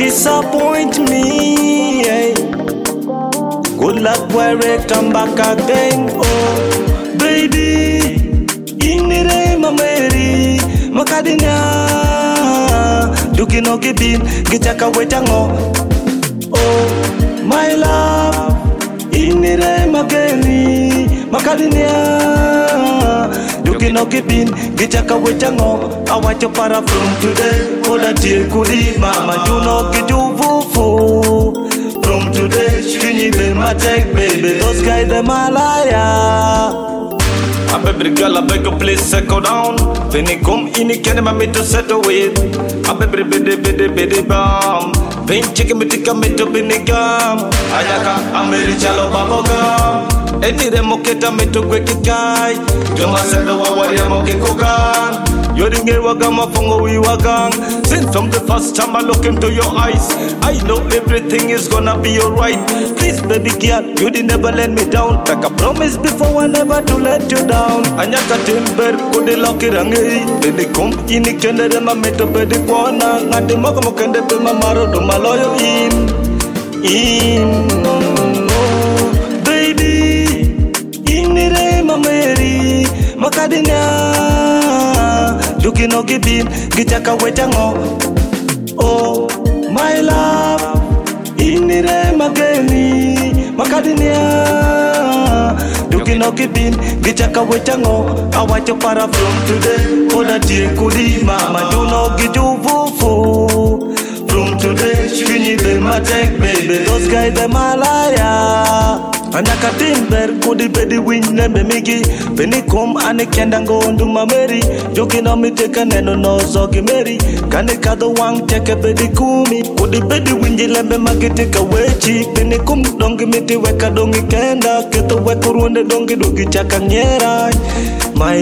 disappoint me. Hey. Good luck, where come back again. Oh, baby, inire mameri makadinya dukino kibin gichaka wetango. Oh, my love, inire mageni makadinya dukino kibin gichaka wetango. I want you para from today. Oda tie kuli mama juno kijuvufu. From today, shini be my take, baby. Those guys, them a liar. A baby girl, I beg you, please settle down. When you come in, you can't me to settle with. A baby, biddy, bam. When chicken, me tika me to be nigam. Ayaka, I'm very shallow, babogam. Any remoketa me to quick guy. Joma said the warrior moke kogan. You're the girl wagama fongo we wagang. Since from the first time I look into your eyes, I know everything is gonna be alright. Please baby girl, you did never let me down. Like I promised before, I never to let you down. Anyaka timber kudi loki rangi. Baby come in the kende de ma meto bedi kwana. Ngati moko mokende pe mamaro do maloyo oh, baby, inire mameri makadinya. Dukino kibin gichaka wetango. Oh, my love, inire mageni makadinya. Dukino kibin gichaka wetango. I want you para from today. Oda tie kudi mama juno kijuvufu. From today, shini be my take, baby. Those guys them a liar. Anyaka timber kudi bedi win nembe migi. Beni come ane kenda go ndu mameri. Jogi no mi teka neno no zogi meri. Kane kado wang teke bedi kumi. Kudi bedi winji lembe magiti ka wechi. Beni kum dongi miti weka dongi kenda. Keto weku ruende dongi dogi chaka nyera. My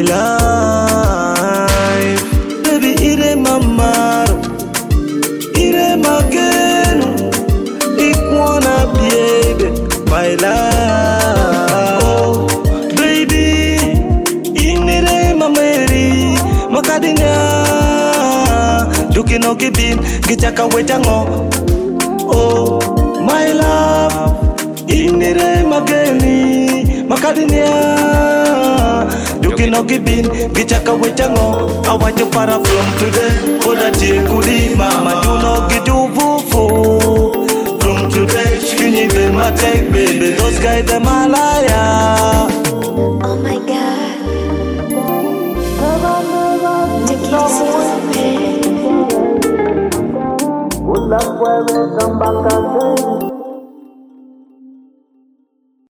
life, baby ire mamaro. Ire magenu, ikwana baby, my love. Oh, baby, inire mameri makadinya. Dukino kibin gichaka wetango. Oh, my love, inire mageni makadinya. Dukino kibin gichaka wetango. I want you para from today. Oda tie kudi mama juno kijuvufu. From today, shini be my take, baby. Those guys them a liar. Oh my God, take it easy, baby. Good luck, where come back again.